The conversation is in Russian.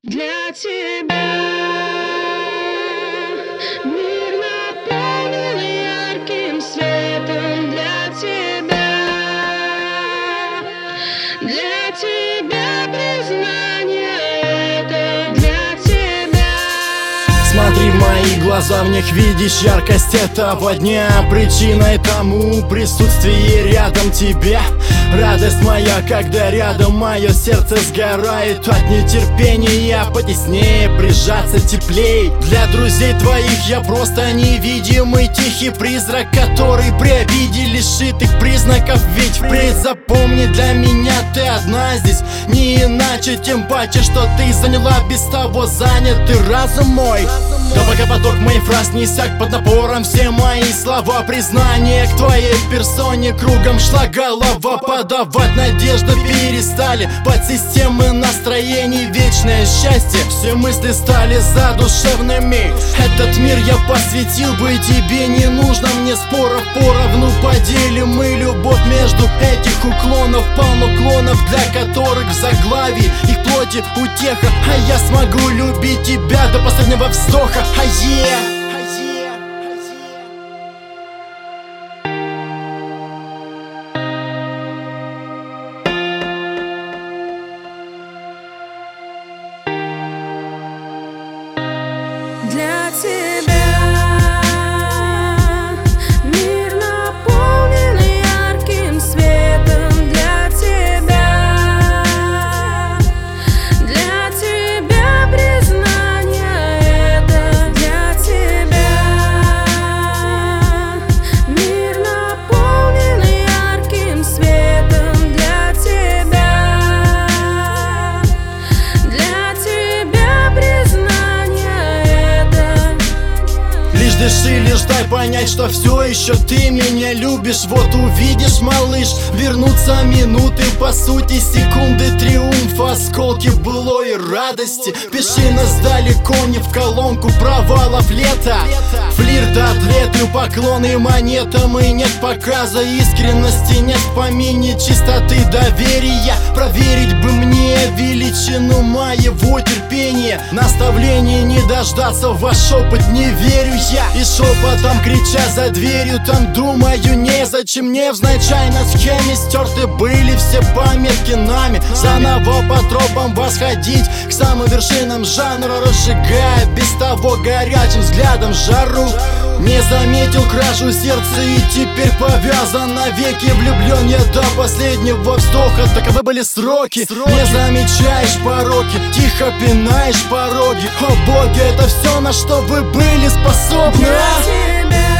Для тебя мир наполнен ярким светом. Для тебя признание это для тебя. Смотри в мои глаза, в них видишь яркость этого дня. Причиной тому присутствие рядом тебя. Радость моя, когда рядом мое сердце сгорает от нетерпения. Потеснее прижаться теплей. Для друзей твоих я просто невидимый тихий призрак, который при обиде лишит их признаков. Ведь впредь запомни, для меня ты одна здесь, не иначе. Тем паче, что ты заняла без того занятый разум мой. Да пока поток моих фраз не иссяк под напором, все мои слова признания к твоей персоне кругом шла голова. Подавать надежду перестали под системы настроений. Вечное счастье, все мысли стали задушевными. Этот мир я посвятил бы тебе, не нужно мне споров. Поровну поделим мы любовь между этих уклонов. Полно клонов, для которых в заглавии их плоти утеха. А я смогу любить тебя до последнего вздоха. Для тебя мир наполнен ярким светом. Для тебя признание это для тебя. Мир наполнен ярким светом. Для тебя признание. Лишь дыши, лишь дай понять, что все еще ты меня любишь. Вот увидишь, малыш, вернутся минуты, по сути секунды триумфа, осколки былой радости. Пиши нас далеко, не в колонку провалов лета. Флирт, ответы, поклоны монетам, и нет показа искренности, нет в помине чистоты доверия. Проверить бы мне величину моего терпения, наставления не дождаться, в ваш опыт не верю я. И шепотом крича за дверью, там думаю, незачем мне невзначай на схеме стерты были все пометки нами. Заново по тропам восходить к самым вершинам жанра, разжигая без того горячим взглядом жару. Не заметил кражу сердца и теперь повязан навеки. Влюблен я до последнего вздоха, таковы были сроки. Не замечаешь пороки, тихо пинаешь пороги. О боги, это все, на что вы были способны. Для тебя